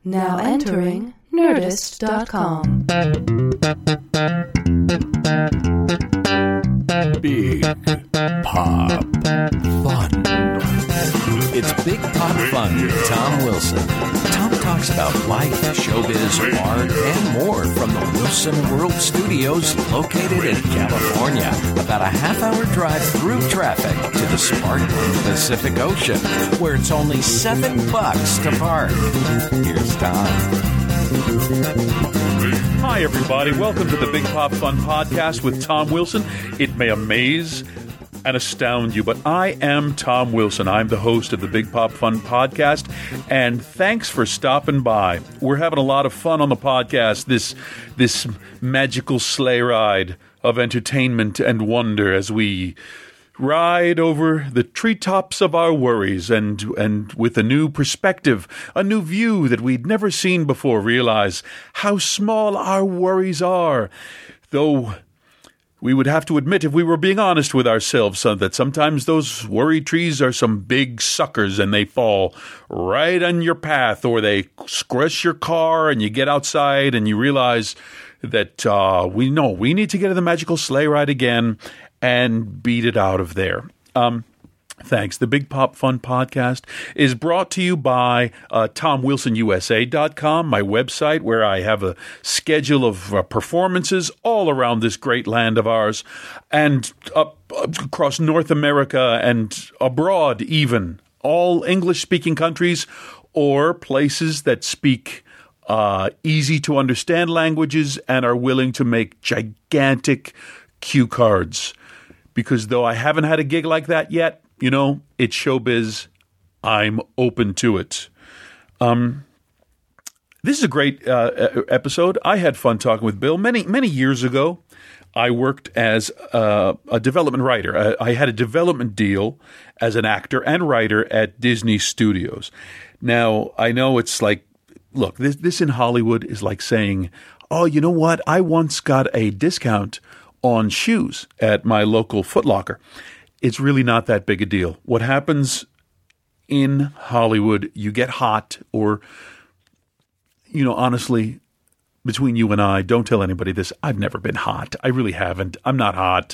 Now entering Nerdist.com. Big Pop Fun. It's Big Pop Fun with Tom Wilson. Tom talks about life, showbiz, art, and more from the Wilson World Studios located in California. About a half-hour drive through traffic to the sparkling Pacific Ocean, where it's only $7 to park. Here's Tom. Hi, everybody. Welcome to the Big Pop Fun Podcast with Tom Wilson. It may amaze and astound you, but I am Tom Wilson. I'm the host of the Big Pop Fun Podcast, and thanks for stopping by. We're having a lot of fun on the podcast, this magical sleigh ride of entertainment and wonder as we ride over the treetops of our worries and with a new perspective, a new view that we'd never seen before, realize how small our worries are. Though we would have to admit, if we were being honest with ourselves, that sometimes those worry trees are some big suckers and they fall right on your path, or they squish your car and you get outside and you realize that we need to get to the magical sleigh ride again and beat it out of there. Thanks. The Big Pop Fun Podcast is brought to you by TomWilsonUSA.com, my website, where I have a schedule of performances all around this great land of ours, and up across North America and abroad even, all English-speaking countries or places that speak easy-to-understand languages and are willing to make gigantic cue cards. Because though I haven't had a gig like that yet, it's showbiz. I'm open to it. This is a great episode. I had fun talking with Bill. Many years ago, I worked as a development writer. I had a development deal as an actor and writer at Disney Studios. Now, I know it's like, look, this in Hollywood is like saying, oh, you know what? I once got a discount on shoes at my local Foot Locker. It's really not that big a deal. What happens in Hollywood, you get hot, or, honestly, between you and I, don't tell anybody this. I've never been hot. I really haven't. I'm not hot.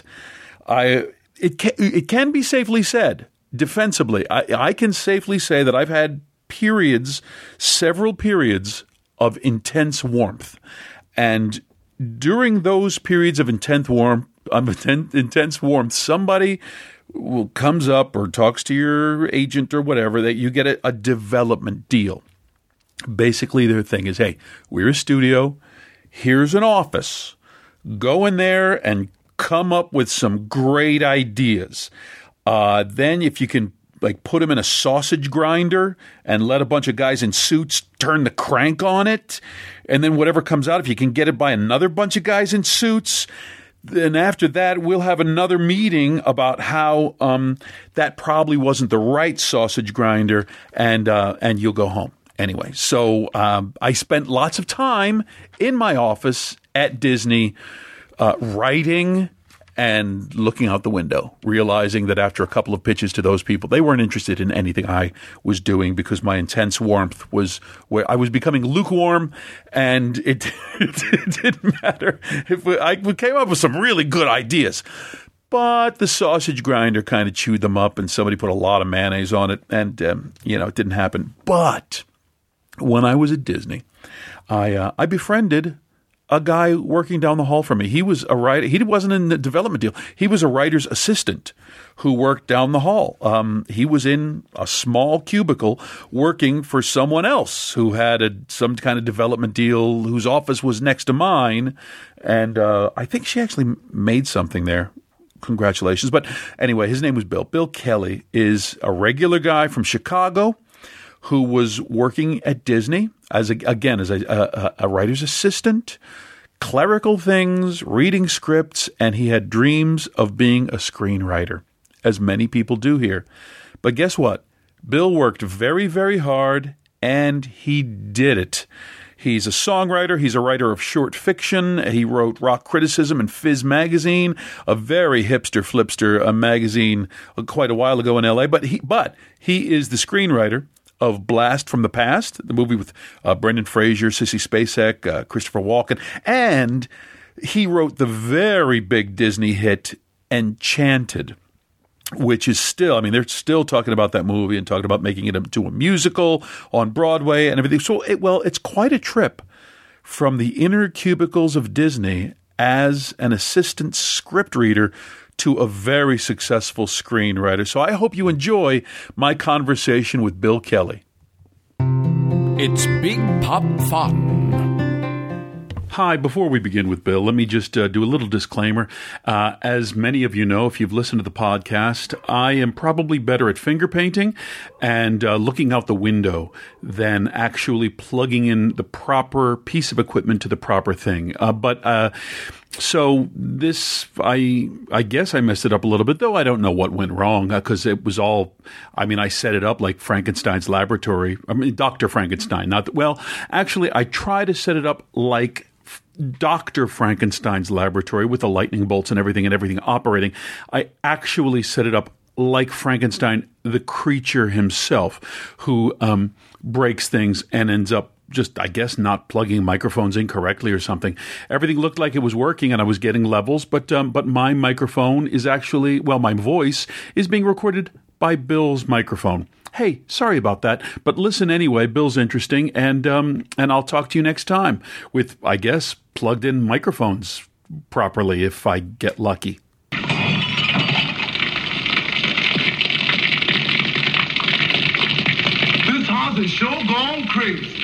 It can be safely said, defensively. I can safely say that I've had several periods of intense warmth. And during those periods of intense warmth, somebody comes up or talks to your agent or whatever, that you get a development deal. Basically, their thing is, hey, we're a studio. Here's an office. Go in there and come up with some great ideas. Then if you can put them in a sausage grinder and let a bunch of guys in suits turn the crank on it. And then whatever comes out, if you can get it by another bunch of guys in suits, then after that, we'll have another meeting about how that probably wasn't the right sausage grinder, and you'll go home. Anyway, so I spent lots of time in my office at Disney writing and looking out the window, realizing that after a couple of pitches to those people, they weren't interested in anything I was doing because my intense warmth was where I was becoming lukewarm, and it didn't matter. I came up with some really good ideas, but the sausage grinder kind of chewed them up, and somebody put a lot of mayonnaise on it, and it didn't happen. But when I was at Disney, I befriended a guy working down the hall from me. He was a writer. He wasn't in the development deal. He was a writer's assistant who worked down the hall. He was in a small cubicle working for someone else who had some kind of development deal, whose office was next to mine. And I think she actually made something there. Congratulations. But anyway, his name was Bill. Bill Kelly is a regular guy from Chicago who was working at Disney as a writer's assistant, clerical things, reading scripts, and he had dreams of being a screenwriter, as many people do here. But guess what? Bill worked very, very hard, and he did it. He's a songwriter. He's a writer of short fiction. He wrote rock criticism in Fizz magazine, a very hipster flipster magazine quite a while ago in L.A. But he is the screenwriter of Blast from the Past, the movie with Brendan Fraser, Sissy Spacek, Christopher Walken, and he wrote the very big Disney hit Enchanted, which is still, they're still talking about that movie and talking about making it into a musical on Broadway and everything. So, it's quite a trip from the inner cubicles of Disney as an assistant script reader to a very successful screenwriter. So I hope you enjoy my conversation with Bill Kelly. It's Big Pop Fun. Hi, before we begin with Bill, let me just do a little disclaimer. As many of you know, if you've listened to the podcast, I am probably better at finger painting and looking out the window than actually plugging in the proper piece of equipment to the proper thing. So this, I guess I messed it up a little bit, though I don't know what went wrong because it was all, I set it up like Frankenstein's laboratory. Dr. Frankenstein. Actually, I try to set it up like Dr. Frankenstein's laboratory with the lightning bolts and everything operating. I actually set it up like Frankenstein, the creature himself, who breaks things and ends up just, I guess, not plugging microphones in correctly or something. Everything looked like it was working and I was getting levels, but my microphone is actually, my voice is being recorded by Bill's microphone. Hey, sorry about that, but listen anyway. Bill's interesting, and I'll talk to you next time with, I guess, plugged in microphones properly if I get lucky. This house is sure gone crazy.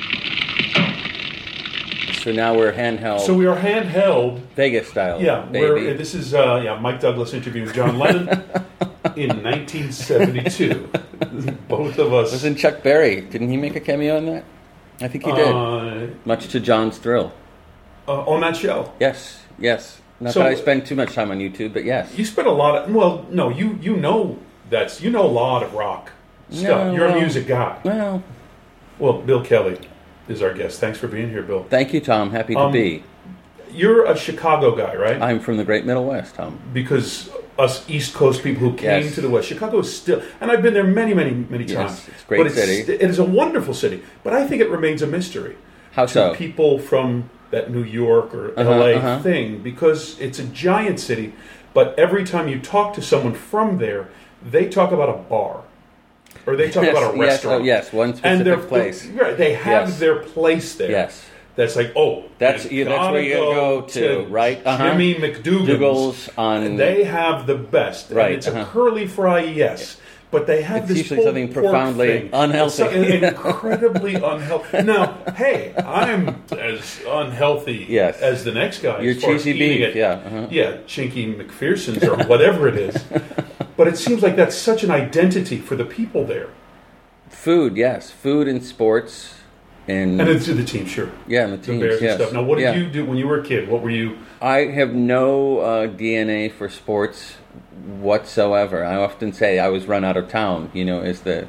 So now we're handheld. So we are handheld. Vegas style. Yeah, baby. This is Mike Douglas interviewing John Lennon in 1972. Both of us. Wasn't Chuck Berry? Didn't he make a cameo in that? I think he did. Much to John's thrill. On that show? Yes. Not that I spend too much time on YouTube, but yes. You spend a lot of... Well, no, you know a lot of rock stuff. You're a music guy. Well, Bill Kelly is our guest. Thanks for being here, Bill. Thank you, Tom. Happy to be. You're a Chicago guy, right? I'm from the Great Middle West, Tom. Because us East Coast people who came to the West, Chicago is still, and I've been there many times. Yes, it's a great city. It is a wonderful city, but I think it remains a mystery. How so? To people from that New York or LA thing, because it's a giant city, but every time you talk to someone from there, they talk about a bar. Or they talk about a restaurant. One specific place. They have their place there. Yes. That's like, that's where you go to, right? Jimmy McDougal's on. They have the best. Right. And it's a curly fry, yes. But they have this usually something profoundly unhealthy. Incredibly unhealthy. Now, hey, I'm as unhealthy as the next guy. Your cheesy beef, Chinky McPherson's or whatever it is. But it seems like that's such an identity for the people there. Food, yes. Food and sports. And it's the team, sure. Yeah, and the teams, Bears and stuff. Now, what did you do when you were a kid? What were you... I have no DNA for sports whatsoever. I often say I was run out of town, is the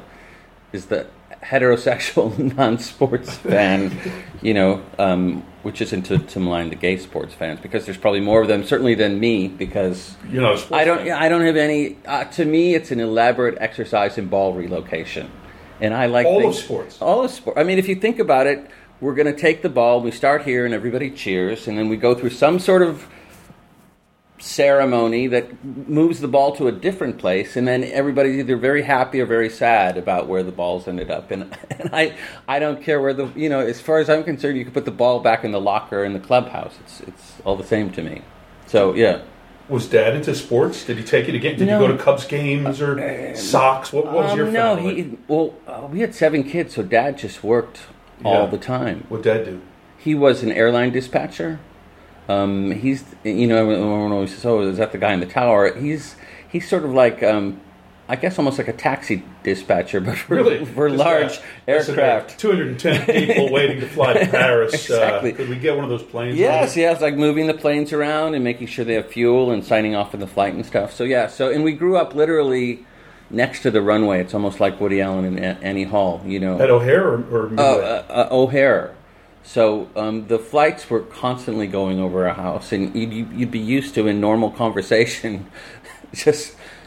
heterosexual non-sports fan, which isn't to malign the gay sports fans, because there's probably more of them, certainly than me, because you're not a sports fan. I don't have any... to me, it's an elaborate exercise in ball relocation. And I like all of sports. All of sports. If you think about it, we're going to take the ball, we start here, and everybody cheers, and then we go through some sort of ceremony that moves the ball to a different place, and then everybody's either very happy or very sad about where the ball's ended up. And I don't care where as far as I'm concerned, you can put the ball back in the locker in the clubhouse. It's all the same to me. So, yeah. Was Dad into sports? Did he take you to Did you go to Cubs games or Sox? What was your family? We had 7 kids, so Dad just worked all the time. What'd Dad do? He was an airline dispatcher. He's, everyone always says, "Oh, is that the guy in the tower?" He's sort of like, I guess, almost like a taxi dispatcher, but for large aircraft. 210 people waiting to fly to Paris. Exactly. Could we get one of those planes? Yes, like moving the planes around and making sure they have fuel and signing off on the flight and stuff. So and we grew up literally next to the runway. It's almost like Woody Allen and Annie Hall, At O'Hare or O'Hare. So the flights were constantly going over our house, and you'd be used to, in normal conversation, just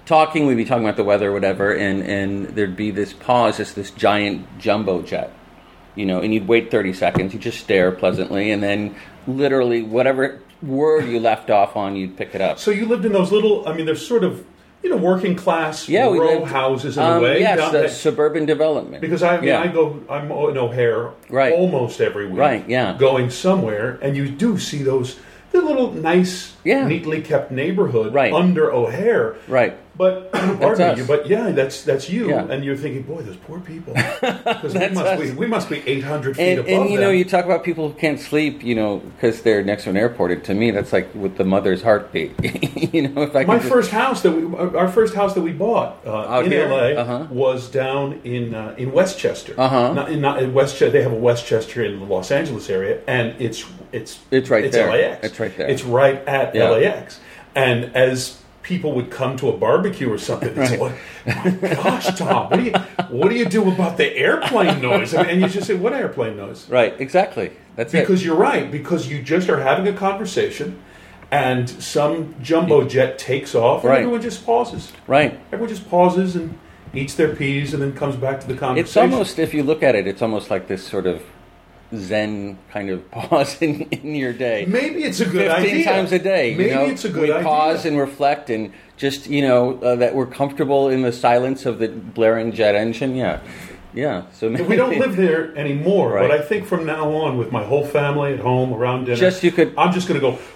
talking. We'd be talking about the weather or whatever, and there'd be this pause, this giant jumbo jet, and you'd wait 30 seconds. You just stare pleasantly, and then literally whatever word you left off on, you'd pick it up. So you lived in those little, they're sort of, working class we row lived, houses in a way. Yes, the suburban development. Because I'm in O'Hare almost every week. Right, yeah. Going somewhere, and you do see the little nice, neatly kept neighborhood under O'Hare. Right. But pardon me, but that's you, Yeah. and you're thinking, boy, those poor people, because we must be 800 feet above and them. You talk about people who can't sleep, because they're next to an airport. To me, that's like with the mother's heartbeat. If I our first house that we bought in here? LA was down in Westchester. Not in Westchester. They have a Westchester in the Los Angeles area, and it's right there. LAX. It's right there. It's right at LAX, and as people would come to a barbecue or something and say, my gosh, Tom, what do you do about the airplane noise? And you just say, what airplane noise? Right, exactly. That's because you're right, because you just are having a conversation and some jumbo jet takes off and everyone just pauses. Right. Everyone just pauses and eats their peas and then comes back to the conversation. It's almost, if you look at it, it's almost like this sort of Zen kind of pause in your day. Maybe it's a good 15 idea. times a day. Maybe it's a good idea. We pause and reflect and just, that we're comfortable in the silence of the blaring jet engine. Yeah. Yeah. So maybe, we don't live there anymore, but I think from now on, with my whole family at home around dinner, I'm just going to go,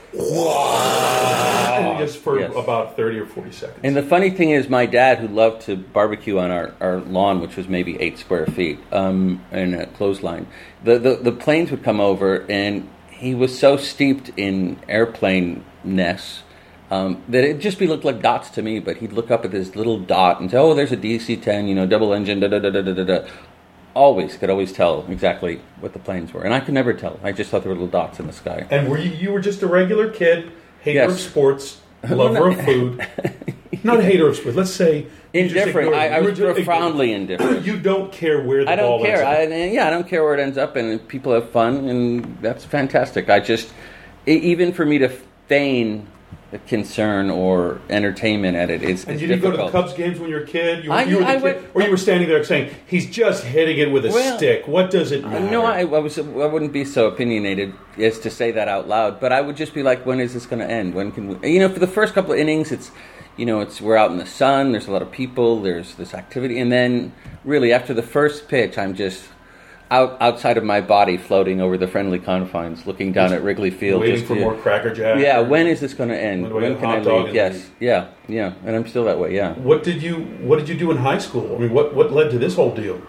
and just for about 30 or 40 seconds. And the funny thing is, my dad, who loved to barbecue on our lawn, which was maybe 8 square feet, and a clothesline, the planes would come over, and he was so steeped in airplane-ness that it'd just looked like dots to me, but he'd look up at this little dot and say, oh, there's a DC-10, double engine, da-da-da-da-da-da. Could always tell exactly what the planes were. And I could never tell. I just thought there were little dots in the sky. And you were just a regular kid, hater of sports, lover of food. Not a hater of sports. Let's say indifferent. I was profoundly indifferent. You don't care where the ball ends up. I don't care where it ends up, and people have fun, and that's fantastic. Even for me to feign concern or entertainment at it, it's and you difficult. didn't go to the Cubs games when you were a kid? Or you were standing there saying, he's just hitting it with a stick. What does it matter? No, I wouldn't be so opinionated as to say that out loud, but I would just be like, when is this going to end? When can we... for the first couple of innings, we're out in the sun, there's a lot of people, there's this activity, and then really after the first pitch, I'm just outside of my body, floating over the friendly confines, looking down at Wrigley Field, waiting for more Cracker Jack. Yeah, when is this going to end? When can I leave? Yes, yeah, and I'm still that way. Yeah. What did you do in high school? I mean, what led to this whole deal?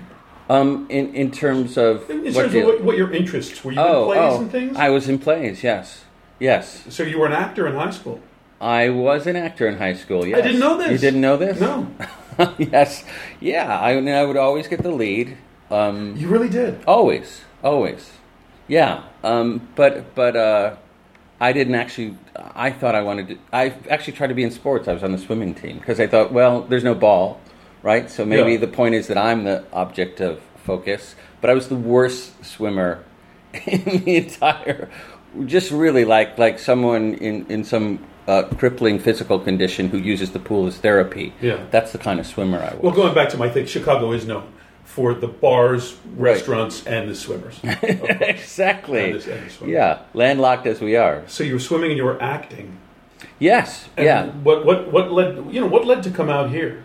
In terms of what your interests were, you in plays and things? I was in plays. Yes. So you were an actor in high school. I was an actor in high school. Yes. I didn't know this. You didn't know this? No. Yes. Yeah. I would always get the lead. You really did? Always. Yeah. But I didn't actually... I thought I wanted to... I actually tried to be in sports. I was on the swimming team because I thought, well, there's no ball, right? So maybe the point is that I'm the object of focus. But I was the worst swimmer in the entire... Just really like someone in some crippling physical condition who uses the pool as therapy. Yeah. That's the kind of swimmer I was. Well, going back to my thing, Chicago is known for the bars, restaurants, and the swimmers. Exactly. And the swimmers. Yeah, landlocked as we are. So you were swimming and you were acting. Yes. And yeah. What led to come out here?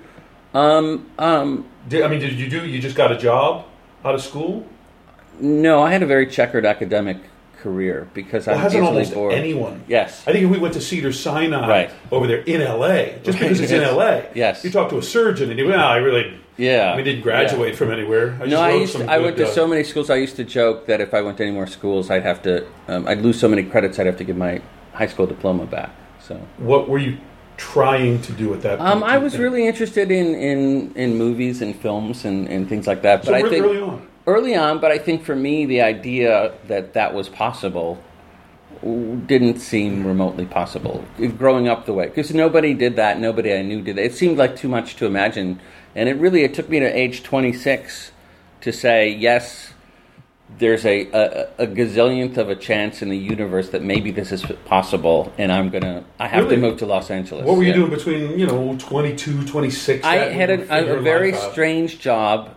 Did you just got a job out of school? No, I had a very checkered academic career because I'm easily almost bored. Anyone. Yes. I think if we went to Cedars-Sinai over there in L.A., just because it's in L.A., you talk to a surgeon and you go, I didn't graduate from anywhere. I went to so many schools. I used to joke that if I went to any more schools, I'd have to, I'd lose so many credits, I'd have to give my high school diploma back. So, what were you trying to do at that point? I was really interested in movies and films and things like that. But I think early on, but I think for me, the idea that was possible didn't seem remotely possible. Growing up the way, because nobody did that, nobody I knew did that. It seemed like too much to imagine, and it took me to age 26 to say, yes, there's a gazillionth of a chance in the universe that maybe this is possible, and I have Really? to move to Los Angeles. What were you Yeah. doing between 22, 26? I that had would figure a very life out. strange job.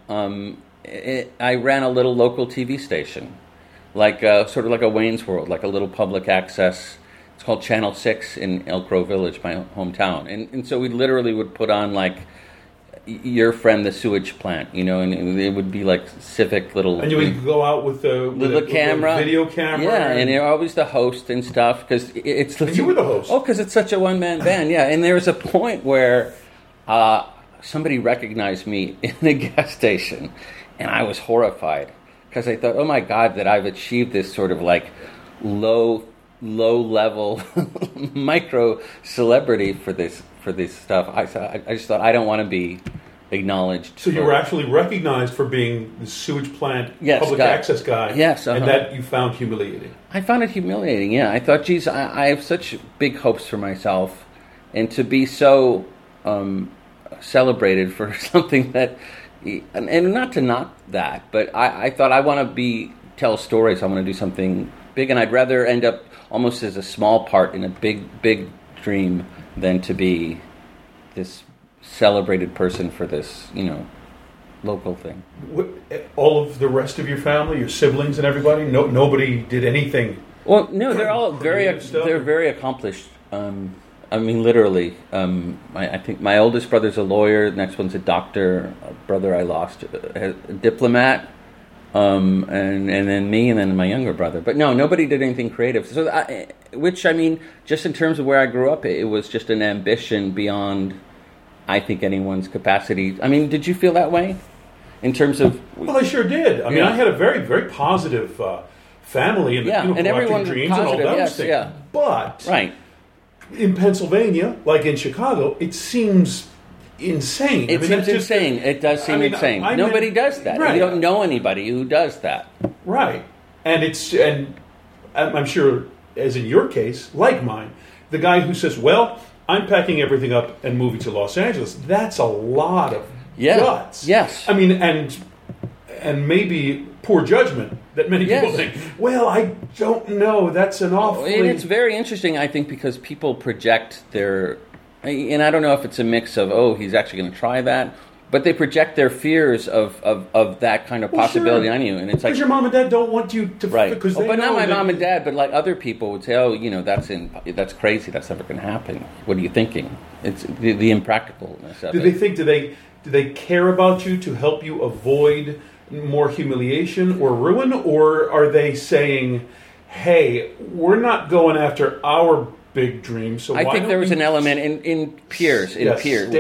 I ran a little local TV station, like sort of like a Wayne's World, like a little public access. It's called Channel 6 in Elk Grove Village, my hometown. And so we literally would put on like Your Friend the Sewage Plant, and it would be like civic little... And you would go out with the camera. video camera. Yeah, and you're always the host and stuff. Cause it's And you were the host. Oh, because it's such a one-man band, yeah. And there was a point where somebody recognized me in a gas station, and I was horrified. Because I thought, oh my God, that I've achieved this sort of like low-level micro celebrity for this stuff. I just thought I don't want to be acknowledged. So you were actually recognized for being the sewage plant public guy. access guy. Yes, and that you found humiliating. I found it humiliating, yeah. I thought, geez, I have such big hopes for myself, and to be so celebrated for something that, and not to knock that, but I thought I want to tell stories. I want to do something big, and I'd rather end up almost as a small part in a big dream than to be this celebrated person for this, local thing. All of the rest of your family, your siblings and everybody, nobody did anything. Well, no, they're all creative stuff? they're very accomplished. I mean, literally. I think my oldest brother's a lawyer. The next one's a doctor. A brother I lost, a diplomat. And then me, and then my younger brother. But no, nobody did anything creative. So, which, I mean, just in terms of where I grew up, it was just an ambition beyond, I think, anyone's capacity. I mean, did you feel that way? In terms of... Well, I sure did. I mean, I had a very, very positive family and, and everyone dreams positive, and all those yes, things. yeah. But Right. in Pennsylvania, like in Chicago, it seems insane. It seems insane. It does seem insane. Nobody does that. Right. You don't know anybody who does that. Right. And I'm sure, as in your case, like mine, the guy who says, well, I'm packing everything up and moving to Los Angeles, that's a lot of guts. Yes. I mean, and maybe poor judgment that many people think, well, I don't know, that's an awfully... And it's very interesting, I think, because people project their... And I don't know if it's a mix of, he's actually going to try that, but they project their fears of that kind of possibility on you. And it's like... Because your mom and dad don't want you to... Right. Because they but know not my that mom and dad, but like other people would say, that's crazy, that's never going to happen. What are you thinking? It's the impracticalness of it. Do they care about you to help you avoid more humiliation or ruin, or are they saying, hey, we're not going after our big dream, so I why think don't there was we an element in peers, stay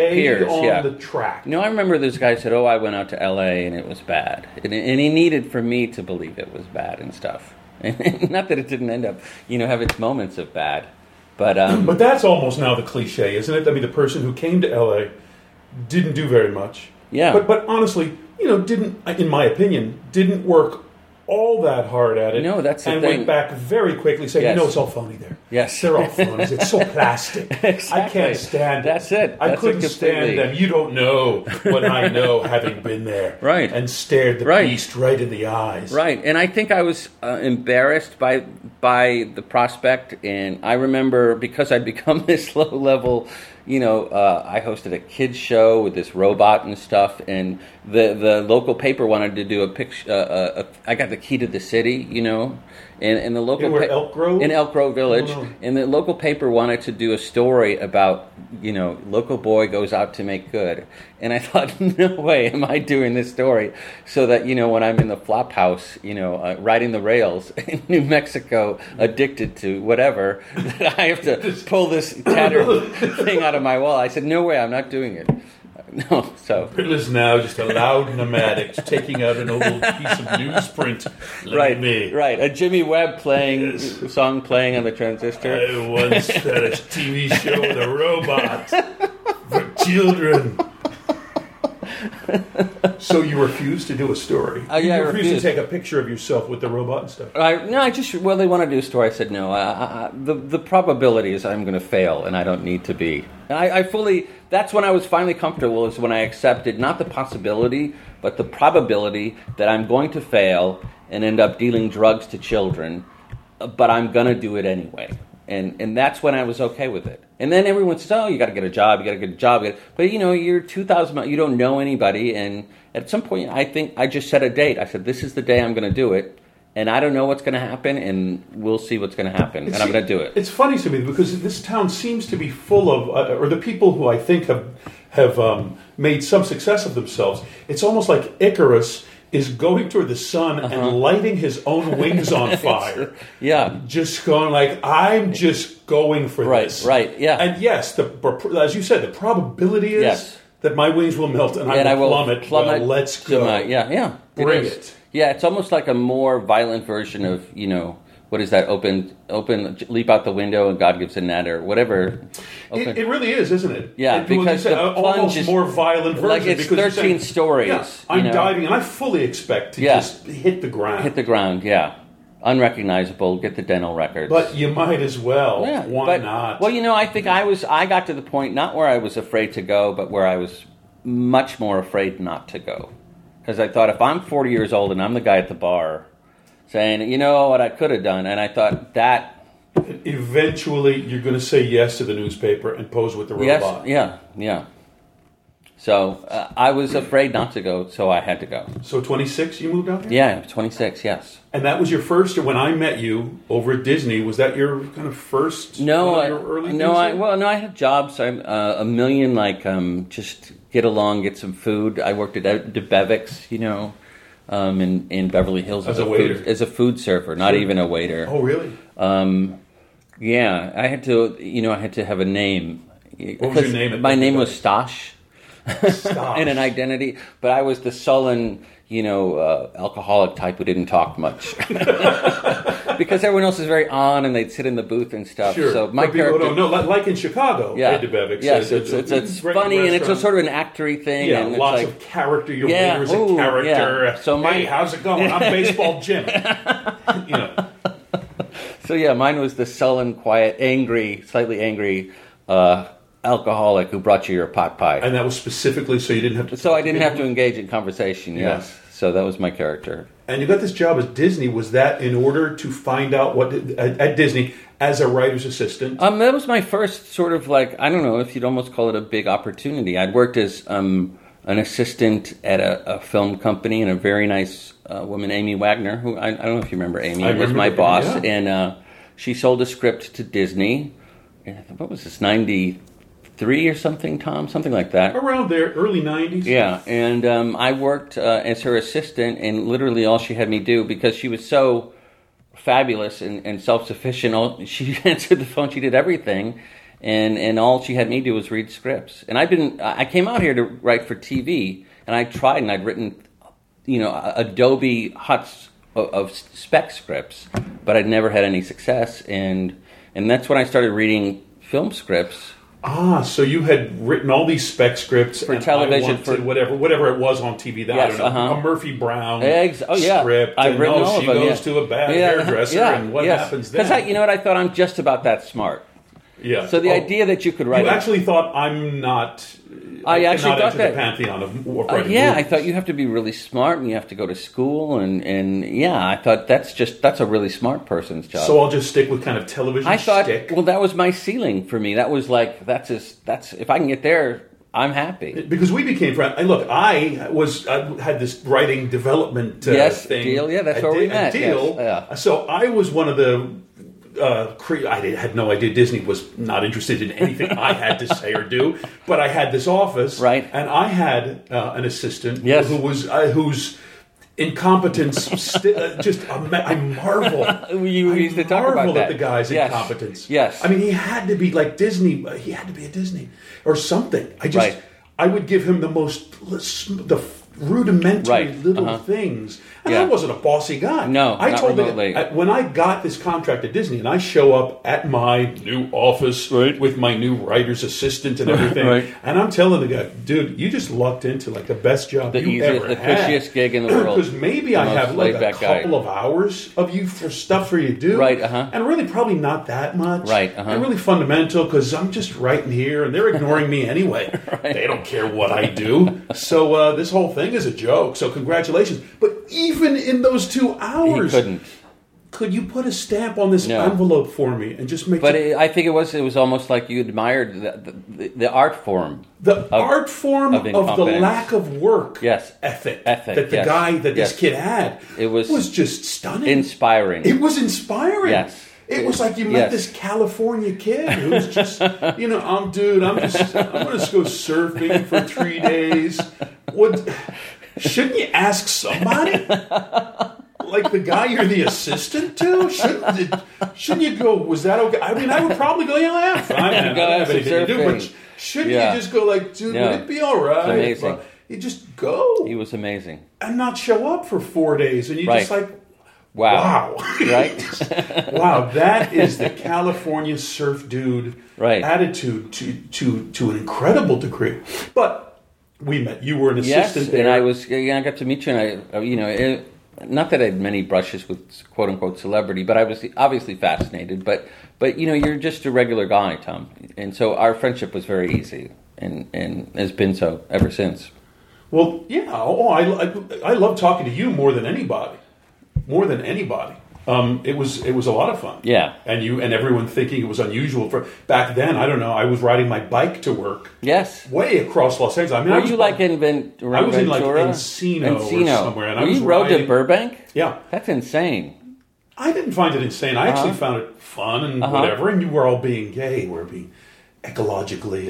on the track. No, I remember this guy said, I went out to L.A. and it was bad. And he needed for me to believe it was bad and stuff. Not that it didn't end up, have its moments of bad. But that's almost now the cliche, isn't it? I mean, the person who came to L.A. didn't do very much. Yeah. But honestly, didn't, in my opinion, didn't work all that hard at it. No, that's the and thing. went back very quickly saying, Yes. it's all phony there. Yes. They're all phonies. It's so plastic. Exactly. I can't stand it. That's it. I That's couldn't it completely. stand them. You don't know what I know, having been there. Right. And stared the beast right in the eyes. Right. And I think I was embarrassed by the prospect. And I remember, because I'd become this low-level... I hosted a kids show with this robot and stuff, and the local paper wanted to do a picture. I got the key to the city, and the local Elk Grove? in Elk Grove Village, and the local paper wanted to do a story about local boy goes out to make good, and I thought, no way am I doing this story, so that when I'm in the flop house, riding the rails in New Mexico, addicted to whatever, that I have to pull this tattered thing out of my wall. I said, no way, I'm not doing it. No, so Riddler's now just a loud nomadic taking out an old piece of newsprint. right, me. right. A Jimmy Webb song playing on the transistor. I once had a TV show with a robot for children. So you refused to do a story? Yeah, you I refused refused. to take a picture of yourself with the robot and stuff? They want to do a story. I said no. The probability is I'm going to fail, and I don't need to be. And that's when I was finally comfortable, is when I accepted not the possibility, but the probability that I'm going to fail, and end up dealing drugs to children, but I'm going to do it anyway. And that's when I was okay with it. And then everyone says, oh, you got to get a job, But, you're 2,000 miles, you don't know anybody. And at some point, I think I just set a date. I said, this is the day I'm going to do it. And I don't know what's going to happen, and we'll see what's going to happen. And I'm going to do it. It's funny to me because this town seems to be full of, or the people who I think have made some success of themselves. It's almost like Icarus is going toward the sun and lighting his own wings on fire. Yeah. Just going like, I'm just going for this. Right, yeah. And yes, as you said, the probability is that my wings will melt and I will plummet. Well, let's go. Bring it. Yeah, it's almost like a more violent version of, what is that? Open, leap out the window and God gives a net or whatever. It really is, isn't it? Yeah, because the plunge almost is more violent version. Like it's 13 stories. Yeah, I'm diving and I fully expect to just hit the ground. Hit the ground, yeah. Unrecognizable, get the dental records. But you might as well. Yeah, Why not? Well, I think I got to the point not where I was afraid to go, but where I was much more afraid not to go. Because I thought, if I'm 40 years old and I'm the guy at the bar saying, you know what I could have done, and I thought that... Eventually, you're going to say yes to the newspaper and pose with the robot. Yes, yeah. So I was afraid not to go, so I had to go. So 26, you moved out here? Yeah, 26, yes. And that was your first, or when I met you over at Disney, was that your kind of first? Your early I had jobs. A million, just get along, get some food. I worked at DeBevick's, in Beverly Hills as a waiter, as a food server, not even a waiter. Oh, really? Yeah, I had to have a name. What was your name? My name was Stosh. And an identity, but I was the sullen, alcoholic type who didn't talk much because everyone else is very on and they'd sit in the booth and stuff. Sure. So my character, don't know, like in Chicago, yeah, DeBevick's, yes, it's funny and it's a sort of an actory thing. Yeah, and lots of character. Your waiter's a character. Yeah. So hey, how's it going? I'm Baseball Jim. So yeah, mine was the sullen, quiet, slightly angry. Alcoholic who brought you your pot pie. And that was specifically so you didn't have to... So I didn't have to engage in conversation, yes. So that was my character. And you got this job at Disney. Was that in order to find out at Disney as a writer's assistant? That was my first sort of I don't know if you'd almost call it a big opportunity. I'd worked as an assistant at a film company, and a very nice woman, Amy Wagner, who I don't know if you remember Amy, was my boss. Yeah. And she sold a script to Disney. What was this, 93 or something, Tom? Something like that. Around there, early 90s. Yeah, and I worked as her assistant, and literally all she had me do, because she was so fabulous and self-sufficient, she answered the phone, she did everything, and all she had me do was read scripts. And I came out here to write for TV, and I tried, and I'd written, Adobe huts of spec scripts, but I'd never had any success, and that's when I started reading film scripts. So you had written all these spec scripts for television, whatever it was on TV. That yes, I don't know, a Murphy Brown script. I've written all of them. She goes to a bad hairdresser, and what happens then? Because I thought I'm just about that smart. Yeah. So the idea that you could write... You actually thought I'm not... I actually thought that... the pantheon of writing movies. I thought you have to be really smart and you have to go to school and I thought that's a really smart person's job. So I'll just stick with kind of television shtick. Well, that was my ceiling for me. That was that's if I can get there, I'm happy. Because we became friends. And look, I had this writing development thing. Deal. Yeah, that's where we met. Deal. Yes. Yeah. So I was one of the... I had no idea Disney was not interested in anything I had to say or do, but I had this office, right? And I had an assistant who was whose incompetence I marvel. You used to talk about that. At the guy's incompetence. Yes, I mean he had to be like Disney. He had to be a Disney or something. I would give him the rudimentary little things. And I wasn't a bossy guy. No, I told remotely. When I got this contract at Disney, and I show up at my new office with my new writer's assistant and everything, and I'm telling the guy, dude, you just lucked into the best job you ever had. The cushiest gig in the world. Because maybe I have a couple of hours of you for stuff for you to do. Right, And really probably not that much. Right, And really fundamental because I'm just writing here and they're ignoring me anyway. They don't care what I do. So this whole thing is a joke. So congratulations. But even in those 2 hours, He couldn't. could you put a stamp on this No. envelope for me and just make But it, I think it was almost like you admired the art form. the art form of the incompetence. lack of work Yes. ethic Ethic, that the yes. guy that Yes. this kid had It was just stunning. Inspiring. It was inspiring. Yes. It was like you met Yes. this California kid who's just, I'm going to go surfing for 3 days. Shouldn't you ask somebody? Like the guy you're the assistant to? Shouldn't you go, was that okay? I mean, I would probably go, yeah, fine. I don't Go have have anything to do. some But surfing. shouldn't Yeah. you just go like, dude, No. would it be all right? It's amazing. You just go He was amazing. and not show up for 4 days. And you just Right. like, Wow. wow. Right? Wow, that is the California surf dude Right. attitude to an incredible degree. But we met. You were an Yes, assistant there. and I got to meet you, and not that I had many brushes with quote unquote celebrity, but I was obviously fascinated. But you're just a regular guy, Tom, and so our friendship was very easy, and has been so ever since. Well, yeah. Oh, I love talking to you more than anybody. More than anybody. It was a lot of fun. Yeah. And everyone thinking it was unusual for back then. I don't know. I was riding my bike to work. Yes. Way across Los Angeles. I mean, Were I was you like in I was in like Ventura? Encino or somewhere, and I Were was you rode to riding- Burbank? Yeah. That's insane. I didn't find it insane. I actually found it fun and whatever. And you were all being gay. We're being ecologically,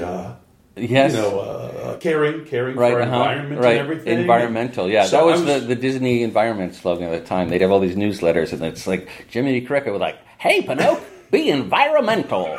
Yes. caring Right, for our environment right. and everything. Environmental, yeah. So that was, I was the Disney environment slogan at the time. They'd have all these newsletters, and it's like Jiminy Cricket was like, "Hey, Pinocchio, be environmental."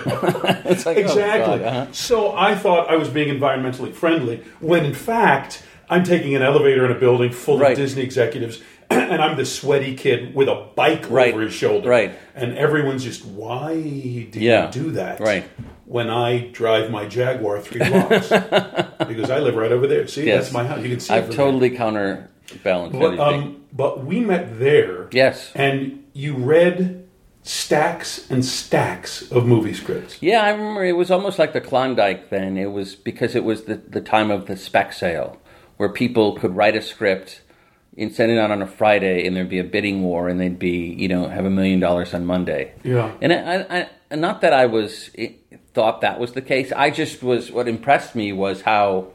It's like, exactly. Oh, God, So I thought I was being environmentally friendly when, in fact, I'm taking an elevator in a building full Right. of Disney executives, and I'm the sweaty kid with a bike Right. over his shoulder. Right. And everyone's just, why do Yeah. you do that? Right. When I drive my Jaguar 3 blocks. Because I live right over there. See, Yes. that's my house. You can see it I've from totally counterbalanced there. everything. But we met there. Yes. And you read stacks and stacks of movie scripts. Yeah, I remember it was almost like the Klondike then. It was because it was the time of the spec sale, where people could write a script and send it out on a Friday, and there'd be a bidding war, and they'd be, have $1 million on Monday. Yeah. And I not that I thought that was the case. I just what impressed me was how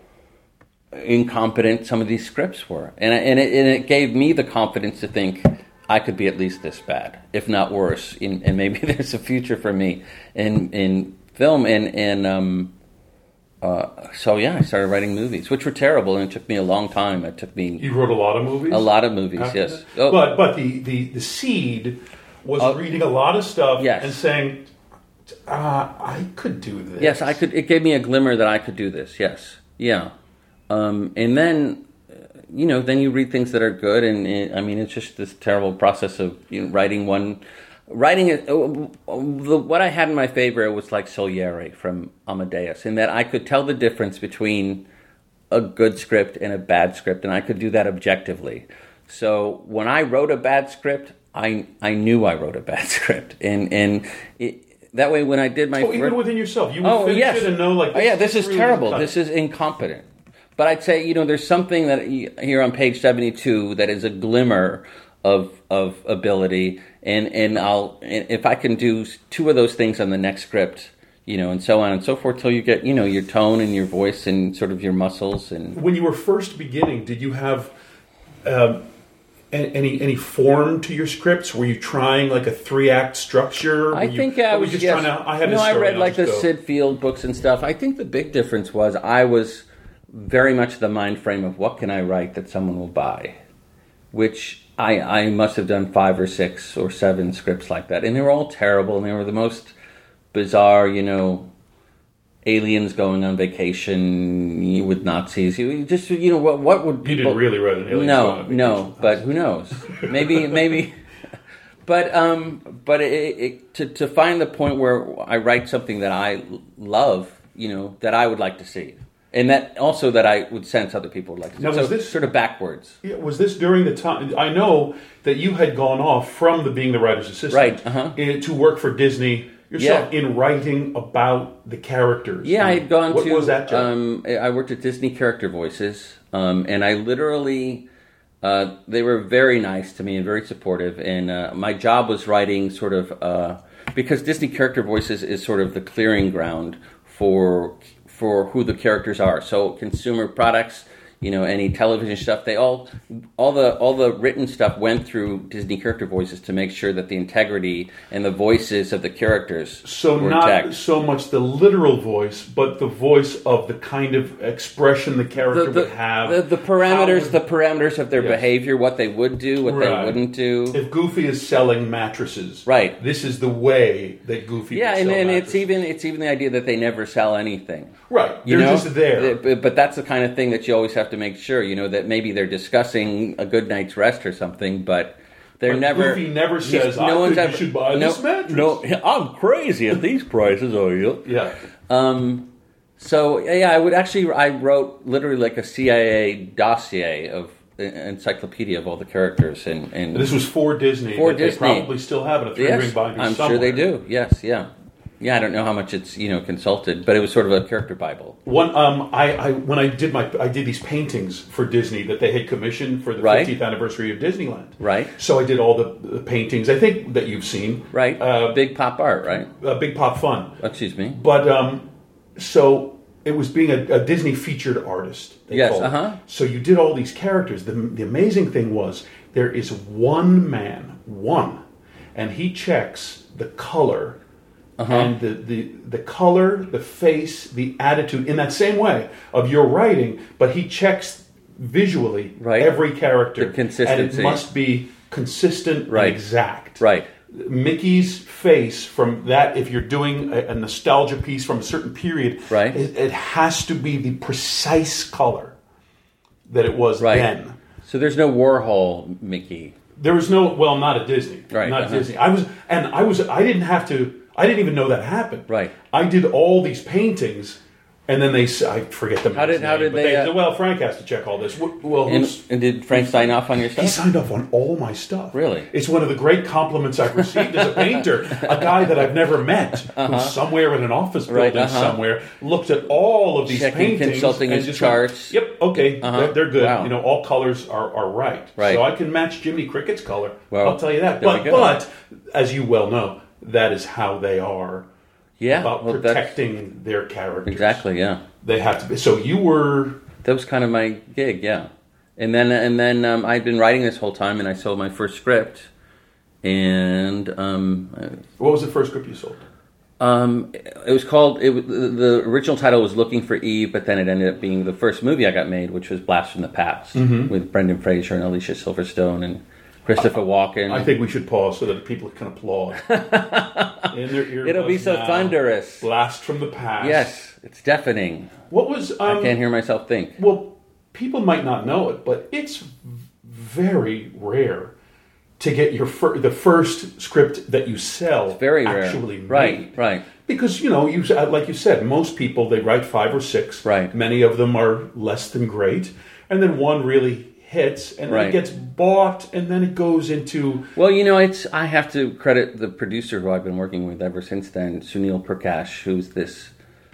incompetent some of these scripts were, and it gave me the confidence to think I could be at least this bad, if not worse, and maybe there's a future for me in film. So yeah, I started writing movies, which were terrible, and it took me a long time. It took me You wrote a lot of movies? a lot of movies. After Yes, that? Oh, But the seed was reading a lot of stuff Yes. and saying, I could do this. yes, I could. It gave me a glimmer that I could do this. Yes, yeah, and then. Then you read things that are good, and it's just this terrible process of writing it. What I had in my favor was like Salieri from Amadeus, in that I could tell the difference between a good script and a bad script, and I could do that objectively. So when I wrote a bad script, I knew I wrote a bad script, that way when I did my even within yourself, you would finish it and know like, this is really terrible. cut. This is incompetent. But I'd say, there's something that here on page 72 that is a glimmer of ability, and if I can do 2 of those things on the next script, and so on and so forth, till you get, your tone and your voice and sort of your muscles. And when you were first beginning, did you have any form to your scripts? Were you trying like a 3-act structure? I think I was just yes. trying to. I had this I story, read I'll like the just go. Sid Field books and stuff. I think the big difference was I was very much the mind frame of what can I write that someone will buy, which I must have done 5 or 6 or 7 scripts like that, and they were all terrible, and they were the most bizarre, aliens going on vacation with Nazis. You just what would people... You didn't really write an alien. No, but who knows? Maybe. But to find the point where I write something that I love, that I would like to see, and that also that I would sense other people would like to see. Now, so was this sort of backwards? Yeah, was this during the time? I know that you had gone off from being the writer's assistant, Right, to work for Disney yourself in writing about the characters. Yeah, I had gone what to. What was that job? I worked at Disney Character Voices, and I literally They were very nice to me and very supportive. And my job was writing sort of because Disney character voices is sort of the clearing ground for who the characters are. So consumer products, any television stuff, they all the written stuff went through Disney character voices to make sure that the integrity and the voices of the characters were not intact. so much the literal voice, but the voice of the kind of expression the character would have. The parameters of their Yes. behavior, what they would do, what they Right. wouldn't do. If Goofy is selling mattresses, Right. this is the way that Goofy Yeah, would and sell it's mattresses. even the idea that they never sell anything. Right. They're just there. But that's the kind of thing that you always have to make sure, that maybe they're discussing a good night's rest or something, but they're But never. Goofy never says, "I think you should buy this mattress." No, I'm crazy at these prices, are you? Yeah. So yeah, I wrote literally like a CIA dossier of encyclopedia of all the characters, and This was for Disney. For but Disney. They probably still have it. A three-ring yes, binder I'm somewhere. sure they do. Yes, yeah. Yeah, I don't know how much it's consulted, but it was sort of a character bible. When I did these paintings for Disney that they had commissioned for the Right. 50th anniversary of Disneyland. Right. So I did all the paintings. I think that you've seen. Right, big pop art, right? Big Pop Fun. Excuse me. But so it was being a Disney featured artist. They Yes, called it. uh-huh. So you did all these characters. The amazing thing was there is one man, and he checks the color. And the color, the face, the attitude in that same way of your writing, but he checks visually Right. every character. The consistency. And it must be consistent Right. and exact. Right. Mickey's face from that, if you're doing a nostalgia piece from a certain period, Right. it has to be the precise color that it was Right. then. So there's no Warhol Mickey. There was no, not at Disney. Right, Not at uh-huh. Disney. I didn't even know that happened. Right. I did all these paintings, and then I forget the How man's did- how name, did but they, said, well, Frank has to check all this. Well, And did Frank sign off on your he stuff? signed off on all my stuff. Really? It's one of the great compliments I've received as a painter. A guy that I've never met, who's somewhere in an office building Right, somewhere, looked at all of these Checking, paintings. consulting and his just charts. Went, yep, okay, they're good. Wow. All colors are right. Right. So I can match Jiminy Cricket's color. Well, I'll tell you that. there we go. But as you well know, that is how they are Yeah. about well, that's- protecting their characters. Exactly, yeah. They have to be. So you were. That was kind of my gig, yeah. And then I'd been writing this whole time, and I sold my first script. And What was the first script you sold? it was called. The original title was Looking for Eve, but then it ended up being the first movie I got made, which was Blast from the Past, with Brendan Fraser and Alicia Silverstone and Christopher Walken. I think we should pause so that people can applaud. In their earbuds It'll be so now. thunderous. Blast from the past. Yes, it's deafening. What was? I can't hear myself think. Well, people might not know it, but it's very rare to get your the first script that you sell Very rare. actually made. Right. Because you like you said, most people they write 5 or 6. Right. Many of them are less than great, and then one really hits, and then Right. it gets bought, and then it goes into. Well, I have to credit the producer who I've been working with ever since then, Sunil Prakash, who's this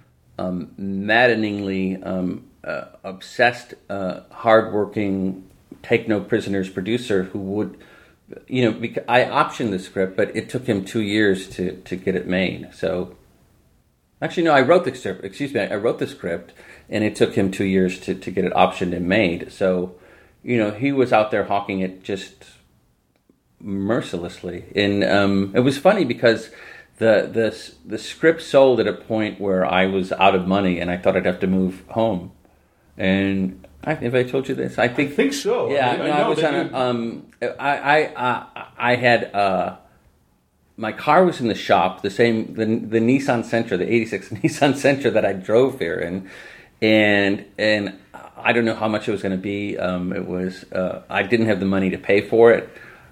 maddeningly obsessed, hardworking, take no prisoners producer who would, because I optioned the script, but it took him 2 years to get it made. So, actually, no, I wrote the script. Excuse me, I wrote the script, and it took him 2 years to get it optioned and made. So, he was out there hawking it just mercilessly, and it was funny because the script sold at a point where I was out of money, and I thought I'd have to move home. And have I told you this? I think so. Yeah, I I know was that on I had my car was in the shop, the Nissan Sentra, the '86 Nissan Sentra that I drove here in, and I don't know how much it was going to be. It was I didn't have the money to pay for it.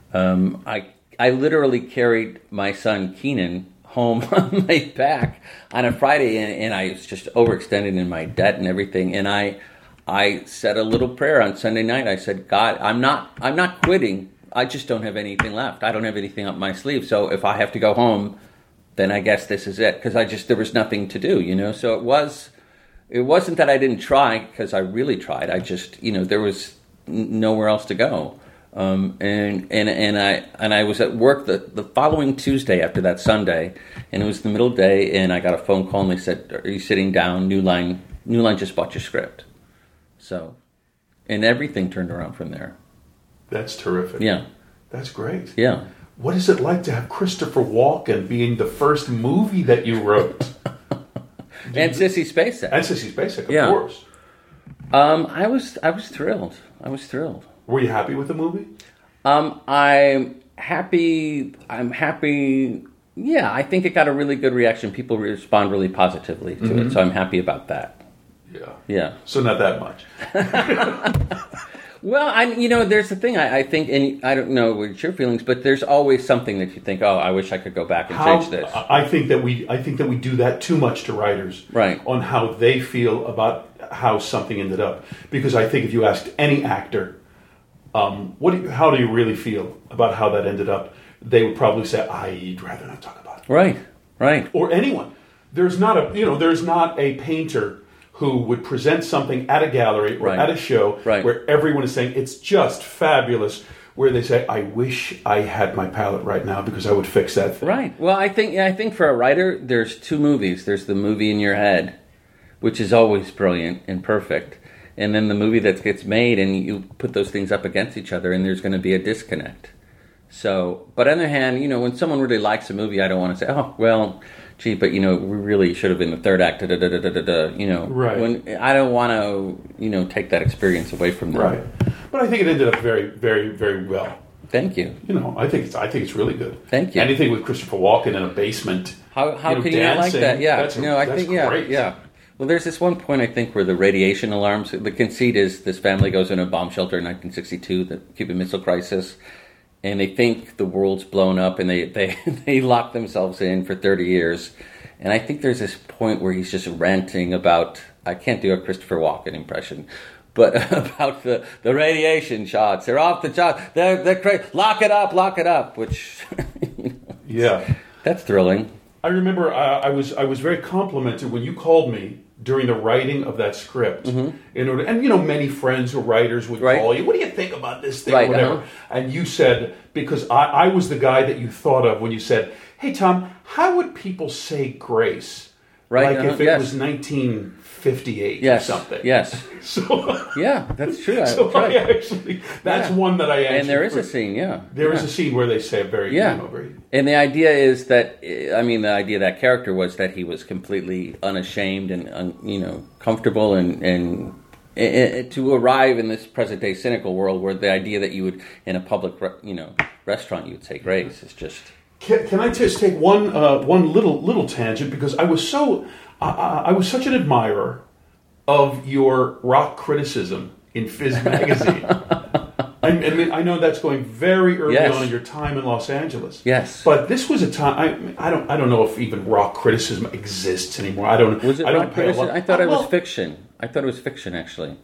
I literally carried my son Keenan home on my back on a Friday, and I was just overextended in my debt and everything. And I said a little prayer on Sunday night. I said, God, I'm not quitting. I just don't have anything left. I don't have anything up my sleeve. So if I have to go home, then I guess this is it. Because there was nothing to do, So it wasn't that I didn't try, because I really tried. I just, there was nowhere else to go. And I was at work the following Tuesday after that Sunday, and it was the middle of the day, and I got a phone call, and they said, "Are you sitting down? New Line just bought your script." So, and everything turned around from there. That's terrific. Yeah. That's great. Yeah. What is it like to have Christopher Walken being the first movie that you wrote? And Sissy Spacek. And Sissy Spacek, Yeah. of course. I was thrilled. I was thrilled. Were you happy with the movie? I'm happy. Yeah, I think it got a really good reaction. People respond really positively to it, so I'm happy about that. Yeah. Yeah. So not that much. Well, there's the thing. I think, and I don't know what your feelings, but there's always something that you think, oh, I wish I could go back and change this. I think that we do that too much to writers, Right. on how they feel about how something ended up. Because I think if you asked any actor, how do you really feel about how that ended up, they would probably say, I'd rather not talk about it. Right. Or anyone. There's not a painter who would present something at a gallery or Right. at a show Right. where everyone is saying it's just fabulous, where they say, I wish I had my palette right now because I would fix that thing. Right. Well, I think for a writer, there's two movies. There's the movie in your head, which is always brilliant and perfect, and then the movie that gets made, and you put those things up against each other, and there's going to be a disconnect. So, but on the other hand, when someone really likes a movie, I don't want to say, oh, well, gee, but we really should have been the third act, Right. When I don't want to, take that experience away from them. Right. But I think it ended up very, very, very well. Thank you. I think it's really good. Thank you. Anything with Christopher Walken in a basement. How can you not like dancing, that? Yeah. that's great. Yeah. Well, there's this one point, I think, where the radiation alarms, the conceit is this family goes in a bomb shelter in 1962, the Cuban Missile Crisis, and they think the world's blown up, and they lock themselves in for 30 years. And I think there's this point where he's just ranting about, I can't do a Christopher Walken impression, but about the radiation shots. They're off the shot. They're crazy. Lock it up, which, Yeah. that's thrilling. I remember I was very complimented when you called me during the writing of that script. And many friends or writers would Right. call you, what do you think about this thing, Right, or whatever. uh-huh. And you said, because I was the guy that you thought of when you said, hey, Tom, how would people say grace? Right, Like if it yes. was 1958 Yes. or something. Yes. So, Yeah, that's true. so That's right. I actually, that's Yeah. one that I actually... And there is a scene, yeah. There is Yeah. a scene where they say a very... Yeah. very... And the idea is that, the idea of that character was that he was completely unashamed and, comfortable and to arrive in this present-day cynical world where the idea that you would, in a public, restaurant, you would say grace is just... Can I just take one little tangent, because I was such an admirer of your rock criticism in Fizz magazine. I know that's going very early Yes. on in your time in Los Angeles. Yes. But this was a time I don't know if even rock criticism exists anymore. I don't. Was it I don't rock pay a criticism? lot. I thought it was Well, fiction. I thought it was fiction, actually.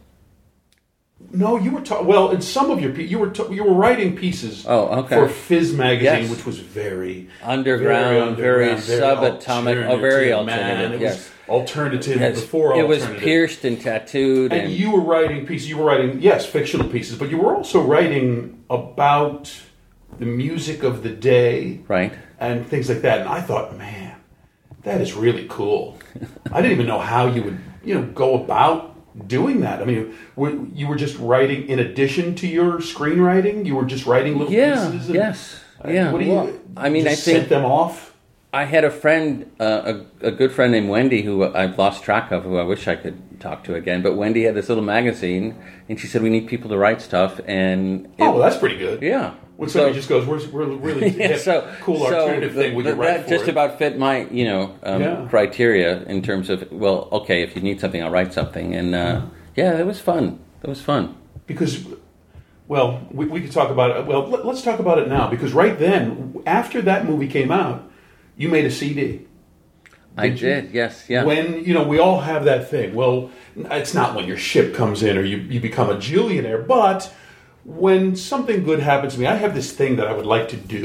No, you were well in some of your you were writing pieces. Oh, okay. For Fizz magazine, Yes. which was very underground, very subatomic, very alternative, Man, it yes. was alternative Yes, before it alternative. was pierced and tattooed, And you were writing pieces. You were writing, yes, fictional pieces, but you were also writing about the music of the day, right? and things like that. And I thought, man, that is really cool. I didn't even know how you would, go about doing that. I mean, you were just writing in addition to your screenwriting. You were just writing little pieces. And, yes, yeah. What do you? Well, I mean, just I think sent them off. I had a friend, a good friend named Wendy, who I've lost track of, who I wish I could talk to again. But Wendy had this little magazine, and she said, we need people to write stuff. And Well, that's pretty good. yeah. When somebody just goes, we're really cool alternative thing. Would you write that for just it? about fit my criteria in terms of, well, okay, if you need something, I'll write something. And it was fun. It was fun. Because, well, we could talk about it. Well, let's talk about it now. Because right then, after that movie came out, you made a CD. I did, yes, yeah. When, we all have that thing. Well, it's not when your ship comes in or you become a gillionaire, but when something good happens to me, I have this thing that I would like to do.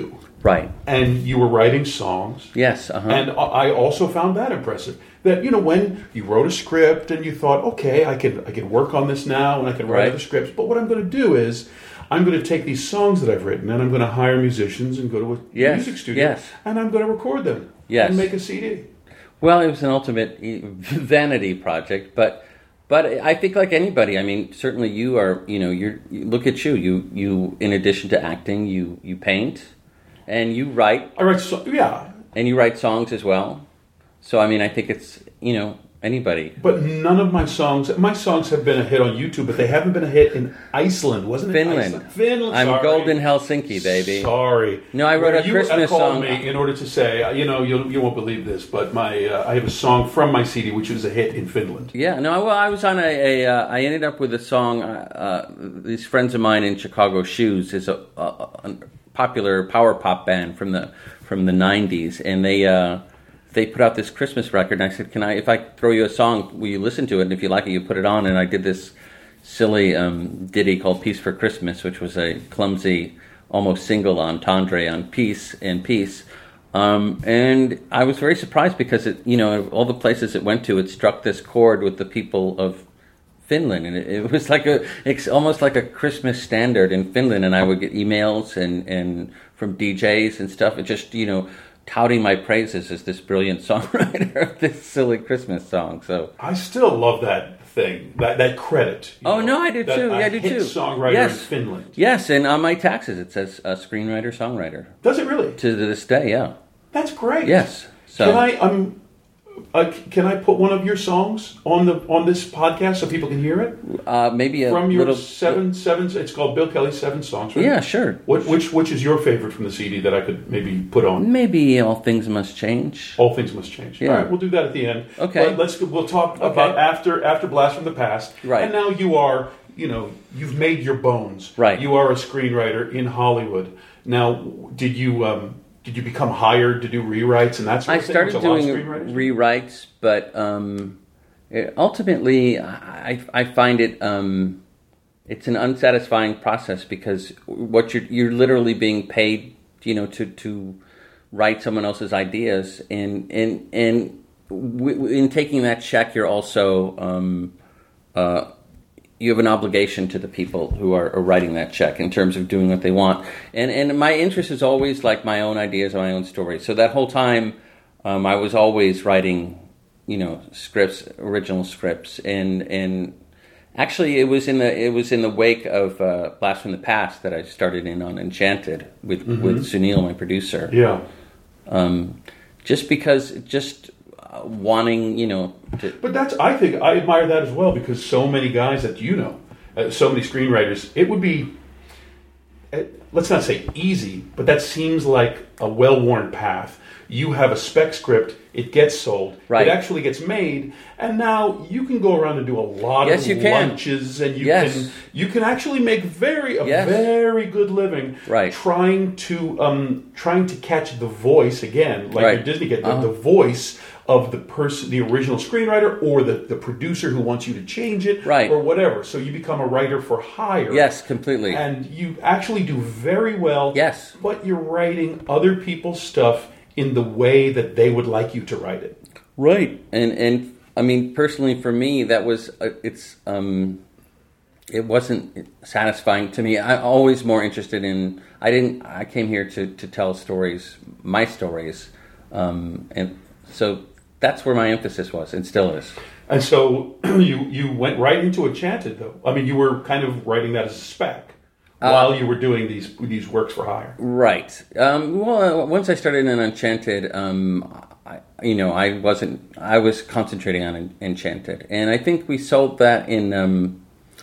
Right. And you were writing songs. Yes. Uh-huh. And I also found that impressive. That, when you wrote a script and you thought, okay, I can work on this now and I can write other scripts. But what I'm going to do is I'm going to take these songs that I've written and I'm going to hire musicians and go to a music studio and I'm going to record them and make a CD. Well, it was an ultimate vanity project, but I think like anybody, I mean, certainly you are, you look at you. You in addition to acting, you paint and you write. I write, and you write songs as well. So I mean, I think it's anybody. But none of my songs have been a hit on YouTube, but they haven't been a hit in Iceland, wasn't it? Finland. Finland. I'm sorry. golden Helsinki, baby. Sorry. No, I wrote a Christmas song. Me in order to say, you won't believe this, but I have a song from my CD which was a hit in Finland. Yeah. No. Well, I was on I ended up with a song. These friends of mine in Chicago, Shoes, is a popular power pop band from the 90s, and they put out this Christmas record, and I said, if I throw you a song, will you listen to it? And if you like it, you put it on. And I did this silly ditty called Peace for Christmas, which was a clumsy, almost single entendre on peace and peace. And I was very surprised because of all the places it went to, it struck this chord with the people of Finland. And it was it's almost like a Christmas standard in Finland. And I would get emails and from DJs and stuff. It just, touting my praises as this brilliant songwriter of this silly Christmas song. So I still love that thing, that credit. No, I do too. Yeah, I do too. Songwriter in Finland. Yes, and on my taxes it says screenwriter, songwriter. Does it really? To this day, yeah. That's great. Yes. So can I put one of your songs on this podcast so people can hear it? Maybe from your little seven. It's called Bill Kelly's 7 Songs. Right? Yeah, sure. Which is your favorite from the CD that I could maybe put on? Maybe All Things Must Change. All Things Must Change. Yeah. All right, we'll do that at the end. Okay. But we'll talk about after Blast from the Past. Right. And now you are, you've made your bones. Right. You are a screenwriter in Hollywood. Now, did you become hired to do rewrites and that sort of thing? I started doing rewrites, but ultimately I find it it's an unsatisfying process because what you're literally being paid, to write someone else's ideas, and in taking that check, you're also you have an obligation to the people who are writing that check in terms of doing what they want. And my interest is always like my own ideas and my own stories. So that whole time, I was always writing, scripts, original scripts. And actually, it was in the wake of Blast from the Past that I started in on Enchanted with Sunil, my producer. Yeah. Just wanting, But I think I admire that as well, because so many guys that so many screenwriters, it would be, let's not say easy, but that seems like a well-worn path. You have a spec script, it gets sold, right. It actually gets made, and now you can go around and do a lot of lunches, and you can actually make a very good living, right. trying to catch the voice again, like right. your Disney get the voice of the person, the original screenwriter, or the producer who wants you to change it, right. or whatever. So you become a writer for hire. Yes, completely. And you actually do very well. Yes. But you're writing other people's stuff in the way that they would like you to write it. Right. And I mean, personally for me, that was it wasn't satisfying to me. I'm always more interested in. I came here to tell stories, my stories, and so that's where my emphasis was, and still is. And so you went right into Enchanted, though. I mean, you were kind of writing that as a spec while you were doing these works for hire. Right. Well, once I started in Enchanted, I was concentrating on Enchanted, and I think we sold that in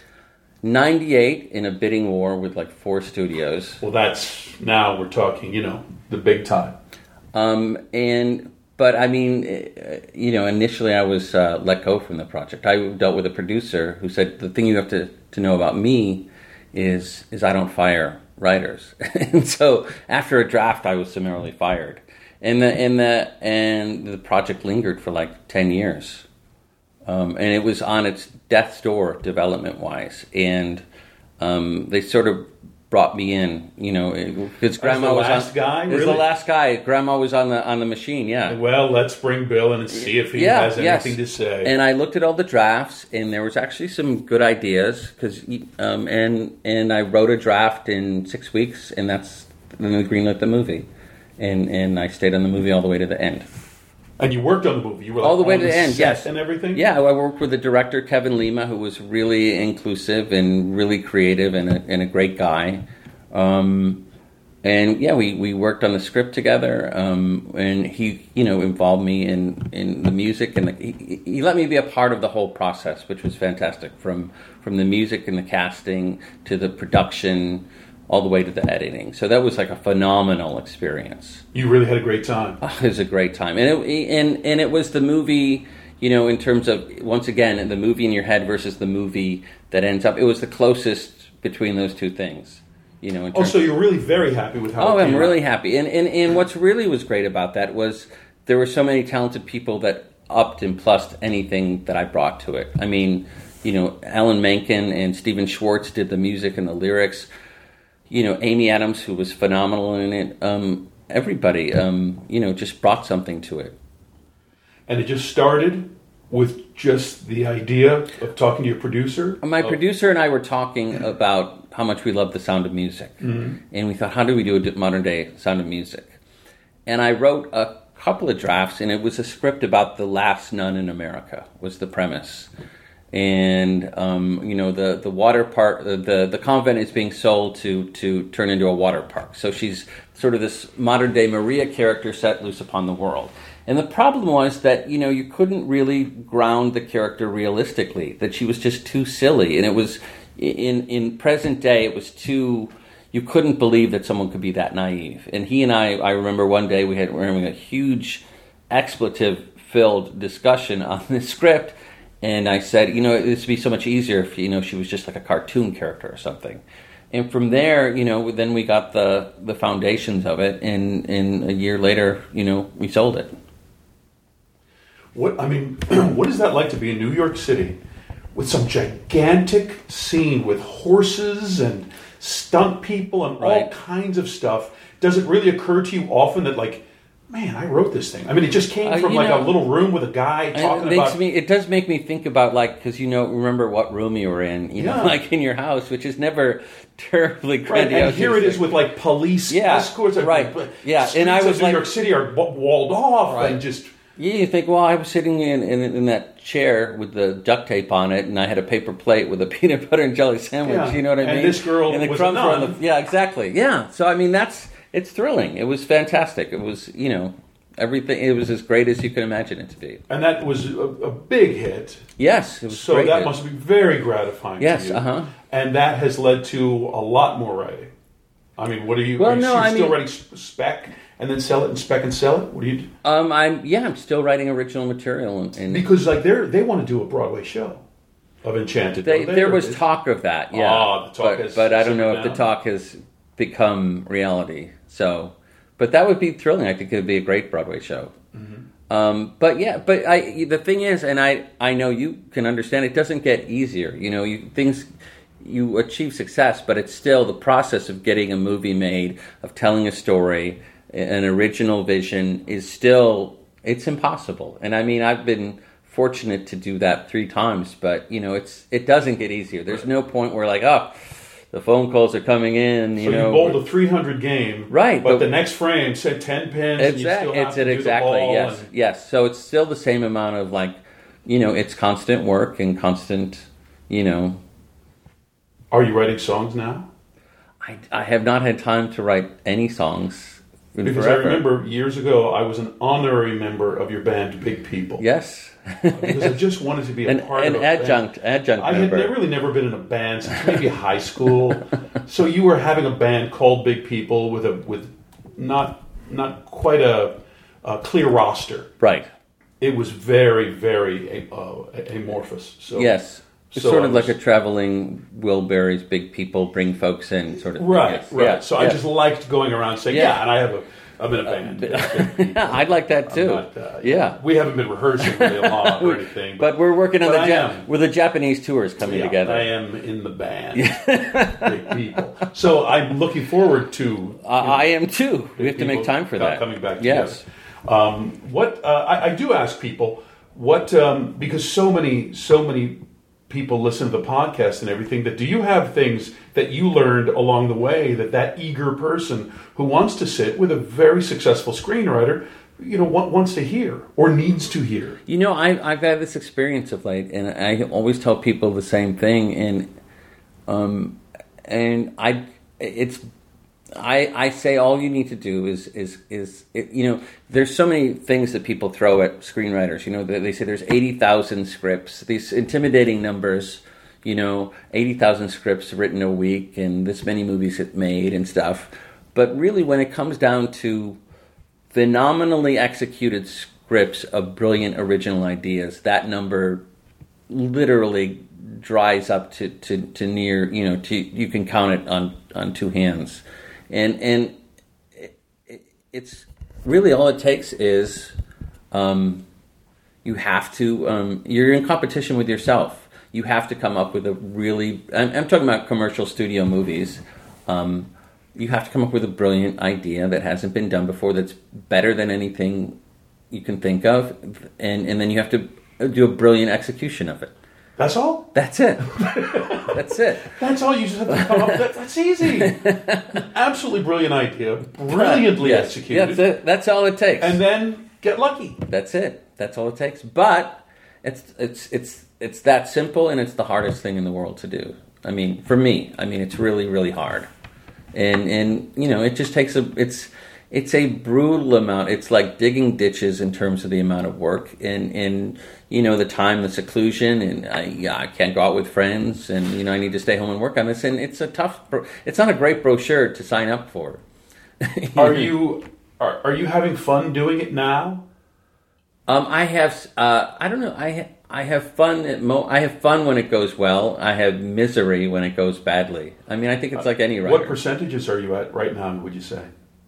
98 in a bidding war with like 4 studios. Well, now we're talking, the big time. But I mean, initially I was let go from the project. I dealt with a producer who said, the thing you have to know about me is I don't fire writers. And so after a draft, I was summarily fired. And the project lingered for like 10 years. And it was on its death's door development-wise. And they sort of brought me in, because Grandma was last guy. It was Really? the last guy. Grandma was on the machine. Yeah. Well, let's bring Bill in and see if he has anything to say. And I looked at all the drafts, and there was actually some good ideas and I wrote a draft in 6 weeks, and then we greenlit the movie, and I stayed on the movie all the way to the end. And you worked on the movie. You were All the way on to the end, set yes. and everything? Yeah, I worked with the director, Kevin Lima, who was really inclusive and really creative and a great guy. We worked on the script together, and he, involved me in the music, and he let me be a part of the whole process, which was fantastic, from the music and the casting to the production, all the way to the editing. So that was like a phenomenal experience. You really had a great time. Oh, it was a great time, and it was the movie, in terms of, once again, the movie in your head versus the movie that ends up. It was the closest between those two things. So you're really very happy with how it came I'm really out. happy. And what's really was great about that was there were so many talented people that upped and plussed anything that I brought to it. I mean, Alan Menken and Stephen Schwartz did the music and the lyrics. Amy Adams, who was phenomenal in it. Everybody, just brought something to it. And it just started with just the idea of talking to your producer? My producer and I were talking about how much we love the sound of music. Mm-hmm. And we thought, how do we do a modern day Sound of Music? And I wrote a couple of drafts, and it was a script about the last nun in America, was the premise. And, the water park, the convent is being sold to turn into a water park. So she's sort of this modern day Maria character set loose upon the world. And the problem was that, you couldn't really ground the character realistically, that she was just too silly. And it was, in present day, it was too, you couldn't believe that someone could be that naive. And he and I remember one day we were having a huge expletive-filled discussion on this script. And I said, this would be so much easier if, she was just like a cartoon character or something. And from there, then we got the foundations of it. And a year later, we sold it. What is that like to be in New York City with some gigantic scene with horses and stunt people and all kinds of stuff? Does it really occur to you often that, like, man, I wrote this thing? I mean, it just came from a little room with a guy talking about... It does make me think about, because remember what room you were in, like in your house, which is never terribly grandiose. Right, and here it is with, police escorts. Right, yeah. And I was New York City are walled off and just... Yeah, you think, well, I was sitting in that chair with the duct tape on it, and I had a paper plate with a peanut butter and jelly sandwich, you know what I mean? And this girl and the was crumbs a were nun. yeah, exactly. Yeah, so, it's thrilling. It was fantastic. It was, everything. It was as great as you could imagine it to be. And that was a big hit. Yes, it was so great that hit. must be very gratifying to you. Yes, uh-huh. And that has led to a lot more writing. I mean, what are you... Well, are you still writing spec and then sell it and spec and sell it? What do you do? I'm still writing original material. And because, they want to do a Broadway show of Enchanted. There was talk of that, yeah. The talk has but I don't know if down. the talk has become reality. So, but that would be thrilling. I think it would be a great Broadway show. Mm-hmm. The thing is, and I know you can understand, it doesn't get easier. You achieve success, but it's still the process of getting a movie made, of telling a story, an original vision is still, it's impossible. And I've been fortunate to do that 3 times, but it doesn't get easier. There's no point where the phone calls are coming in. So you bowled a 300 game, right? But the next frame said 10 pins. And you still have to do the ball yes. So it's still the same amount of it's constant work and constant, Are you writing songs now? I have not had time to write any songs. Because forever. I remember years ago, I was an honorary member of your band, Big People. Yes. Because I just wanted to be a part of an adjunct I member. had really never been in a band since maybe high school. So you were having a band called Big People with not quite a clear roster. Right. It was very, very amorphous. So yes. It's sort of like a traveling Wilburys, Big People, bring folks in sort of thing. Right, yes. right. Yeah. So I just liked going around saying, and I have I'm in a band. Yeah, I'd like that too. Yeah. We haven't been rehearsing really a lot or anything. But we're working on But the Japanese tours coming together. I am in the band. Big people. So I'm looking forward to... I am too. We have to make time for that. Coming back yes. together. I do ask people, because so many people listen to the podcast and everything, that do you have things that you learned along the way that eager person who wants to sit with a very successful screenwriter, wants to hear or needs to hear? I've had this experience of late, and I always tell people the same thing, and I say all you need to do is there's so many things that people throw at screenwriters. They say there's 80,000 scripts, these intimidating numbers, 80,000 scripts written a week and this many movies it made and stuff. But really, when it comes down to phenomenally executed scripts of brilliant original ideas, that number literally dries up to near, you can count it on two hands. And it's really all it takes is you have to, you're in competition with yourself. You have to come up with a really, I'm talking about commercial studio movies. You have to come up with a brilliant idea that hasn't been done before, that's better than anything you can think of. And then you have to do a brilliant execution of it. That's all? That's it. That's it. That's all you just have to come up with. That's easy. Absolutely brilliant idea. Brilliantly executed. Yeah, that's it. That's all it takes. And then get lucky. That's it. That's all it takes. But it's that simple, and it's the hardest thing in the world to do. I mean, for me, it's really, really hard. And it just takes it's a brutal amount. It's like digging ditches in terms of the amount of work and the time, the seclusion, and I can't go out with friends, and I need to stay home and work on this. And it's it's not a great brochure to sign up for. Are you having fun doing it now? I have. I don't know. I have fun. I have fun when it goes well. I have misery when it goes badly. I think it's like any writer. What percentages are you at right now, would you say?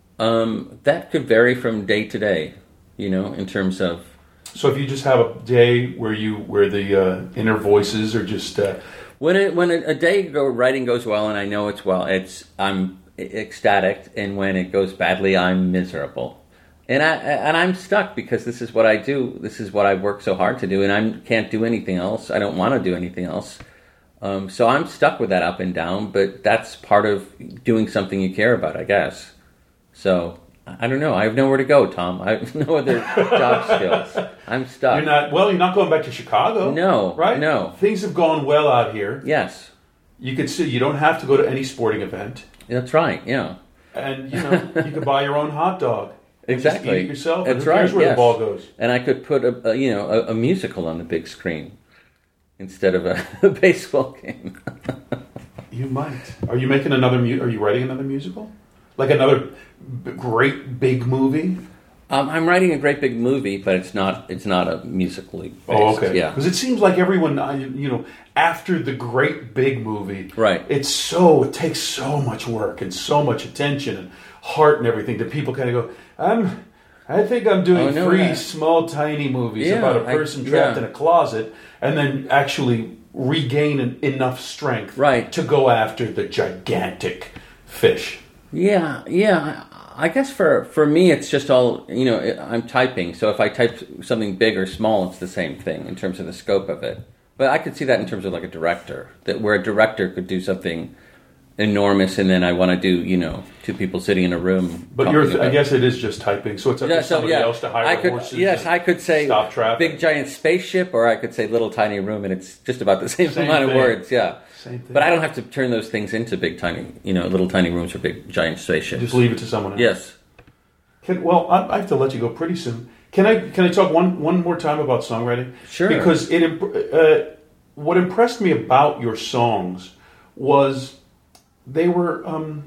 That could vary from day to day, in terms of... So if you just have a day where the inner voices are just... When a day writing goes well and I know it's well, I'm ecstatic, and when it goes badly, I'm miserable. And I'm stuck because this is what I do. This is what I work so hard to do, and I can't do anything else. I don't want to do anything else. So I'm stuck with that up and down, but that's part of doing something you care about, I guess. So, I don't know. I have nowhere to go, Tom. I have no other job skills. I'm stuck. You're not going back to Chicago. No. Right? No. Things have gone well out here. Yes. You could see, you don't have to go to any sporting event. That's right, yeah. And, you could buy your own hot dog. Exactly. Just eat it yourself. That's right, Here's where the ball goes. And I could put a musical on the big screen instead of a baseball game. You might. Are you making another are you writing another musical? Like another great big movie? I'm writing a great big movie, but it's not a musically based. Oh, okay. Yeah. Because it seems like everyone, after the great big movie, right? It takes so much work and so much attention and heart and everything that people kind of go, I think I'm doing three small, tiny movies about a person trapped in a closet, and then actually regain enough strength to go after the gigantic fish. Yeah. I guess for me, it's just all, I'm typing. So if I type something big or small, it's the same thing in terms of the scope of it. But I could see that in terms of like a director, where a director could do something enormous, and then I want to do, two people sitting in a room. But I guess it is just typing, so it's up to somebody else to hire horses. Yes, I could say stop traffic. Big giant spaceship, or I could say little tiny room, and it's just about the same amount of words. Yeah. Same thing. But I don't have to turn those things into big tiny, little tiny rooms or big giant spaceships. Just leave it to someone else. Yes. I have to let you go pretty soon. Can I talk one more time about songwriting? Sure. Because what impressed me about your songs was they were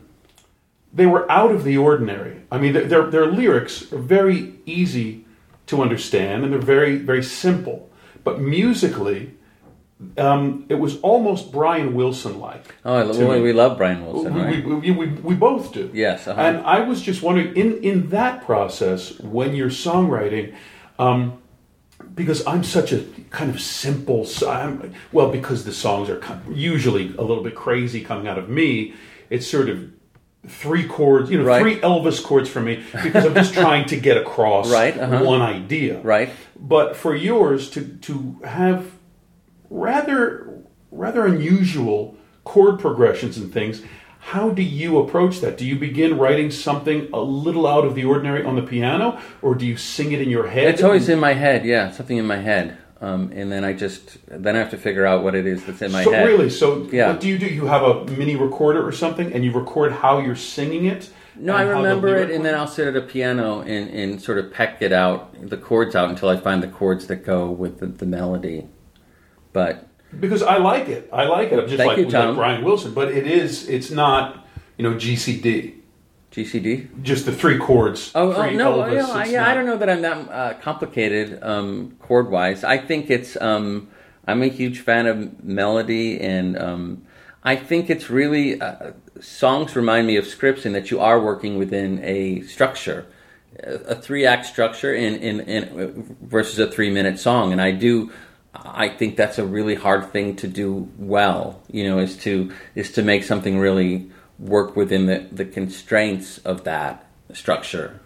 out of the ordinary. I mean, their lyrics are very easy to understand, and they're very, very simple. But musically, it was almost Brian Wilson-like. Oh, we love Brian Wilson, right? We both do. Yes. Uh-huh. And I was just wondering, in that process, when you're songwriting, because I'm such a kind of simple, because the songs are usually a little bit crazy coming out of me, it's sort of 3 chords, right. 3 Elvis chords for me, because I'm just trying to get across right. Uh-huh. one idea. Right. But for yours to have rather unusual chord progressions and things, how do you approach that? Do you begin writing something a little out of the ordinary on the piano, or do you sing it in your head? It's always in my head, yeah, something in my head. And then I have to figure out what it is that's in my head. Really? Yeah. What do? You have a mini recorder or something, and you record how you're singing it? No, I remember it, and then I'll sit at a piano and sort of peck it out, the chords out, until I find the chords that go with the melody. But because I like it. I'm just like Brian Wilson, but it's not, GCD. GCD? Just the 3 chords. Oh, no, Elvis, I don't know that I'm that complicated chord-wise. I think it's, I'm a huge fan of melody, and I think it's really, songs remind me of scripts in that you are working within a structure, a 3-act structure in versus a 3-minute song, and I think that's a really hard thing to do well, is to make something really work within the constraints of that structure.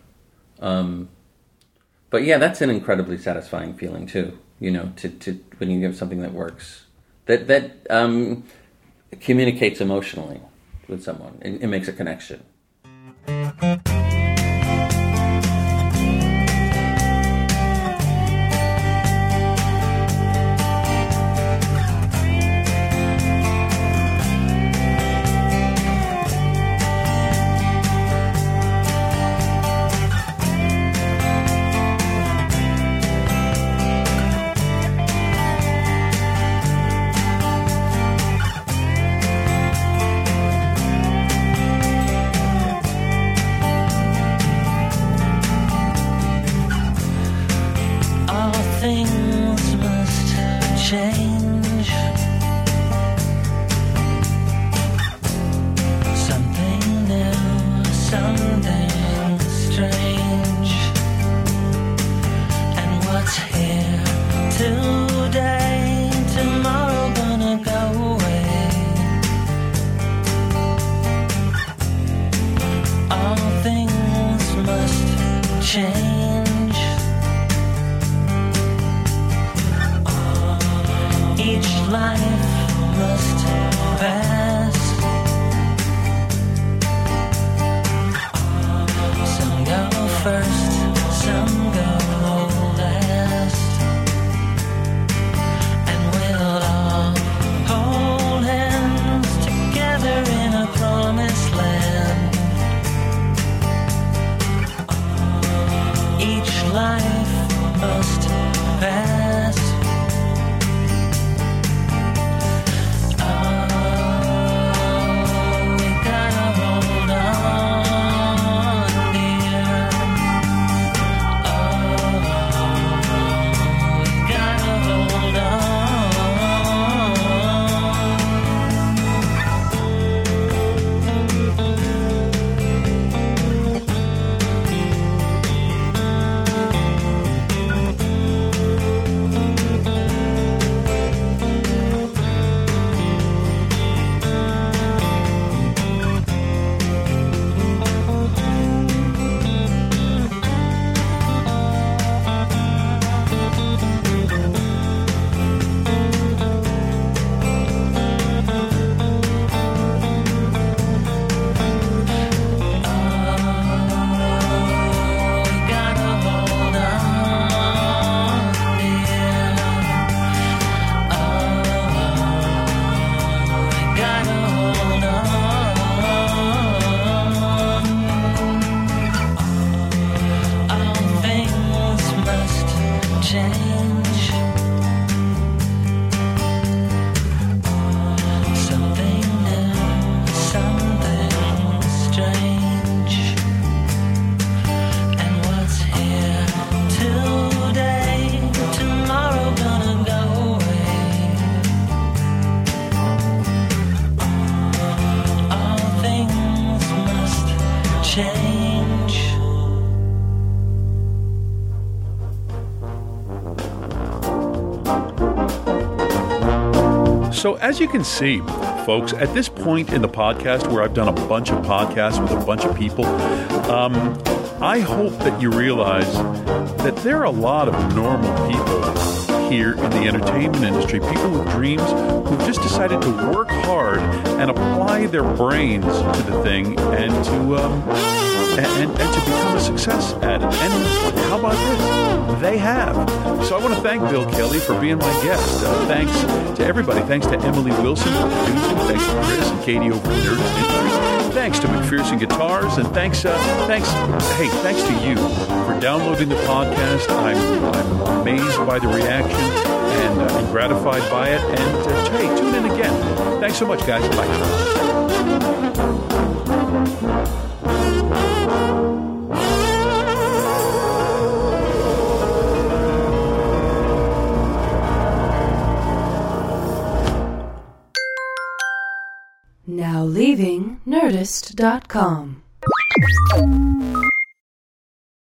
But yeah, that's an incredibly satisfying feeling too, to when you give something that works, that communicates emotionally with someone and makes a connection. So as you can see, folks, at this point in the podcast where I've done a bunch of podcasts with a bunch of people, I hope that you realize that there are a lot of normal people here in the entertainment industry, people with dreams who've just decided to work hard and apply their brains to the thing and to become a success at it. And how about this? They have. So I want to thank Bill Kelly for being my guest. Thanks to everybody. Thanks to Emily Wilson for producing. Thanks to Chris and Katie over at Nerdist Industries. Thanks to McPherson Guitars, and thanks to you for downloading the podcast. I'm amazed by the reaction and gratified by it. And hey, tune in again. Thanks so much, guys. Bye. Now leaving Nerdist.com.